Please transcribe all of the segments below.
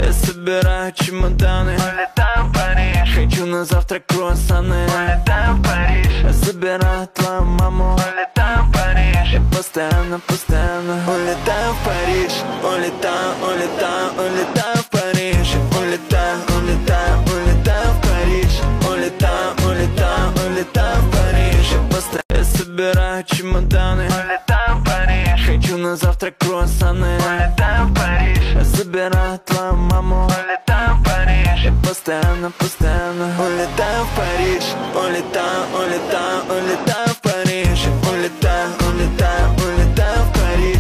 собираю чемоданы, улетаю в Париж. хочу на завтрак круассаны. Улетаю в Париж. Забираю твою маму, Улетаю в Париж. я постоянно улетаю в Париж. Улетаю в Париж. Улетаю в Париж. Улетаю в Париж. Я постоянно собираю чемоданы, Улетаю в Париж. хочу на завтрак круассаны. Улетаю в Париж. Забираю твою маму, Улетаю в Париж. я постоянно улетаю в Париж. Улетаю в Париж. Улетаю в Париж.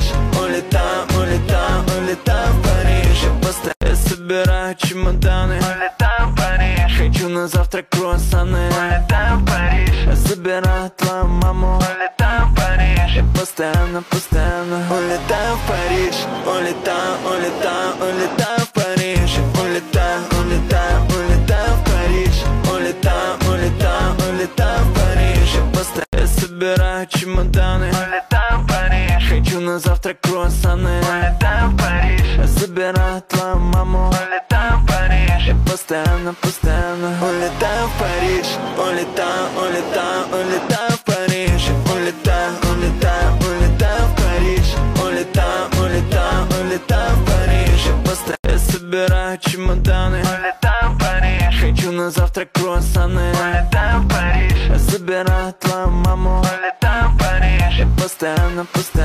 Улетаю в Париж. Я постоянно собираю чемоданы, Улетаю в Париж. хочу на завтрак круассаны. Улетаю в Париж. Забираю твою маму, Улетаю в Париж. я постоянно улетаю в Париж. Улетаю в Париж. Улетаю в Париж. Улетаю в Париж. Я постоянно собираю чемоданы, Улетаю в Париж. хочу на завтрак круассаны. Улетаю в Париж. Забираю твою маму, Улетаю в Париж. я постоянно улетаю в Париж. Улетаю в Париж. Улетаю в Париж. Улетаю в Париж. Я постоянно собираю чемоданы, Улетаю в Париж. хочу на завтрак круассаны. Улетаю в Париж. Забираю твою маму, Улетаю в Париж. я постоянно